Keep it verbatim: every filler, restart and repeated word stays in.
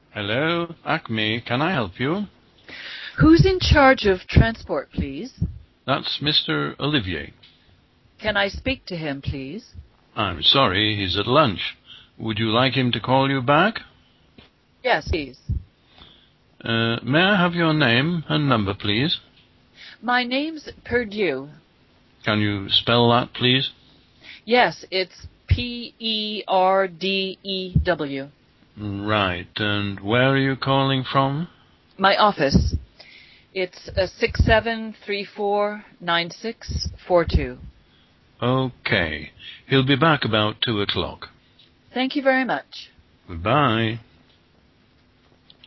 Hello, Acme. Can I help you? Who's in charge of transport, please? That's Mister Olivier. Can I speak to him, please? I'm sorry, he's at lunch. Would you like him to call you back? Yes, please. Uh, may I have your name and number, please? My name's Perdue. Can you spell that, please? Yes, it's P E R D E W. Right, and where are you calling from? My office. It's uh, six seven three four nine six four two. Okay. He'll be back about two o'clock. Thank you very much. Goodbye.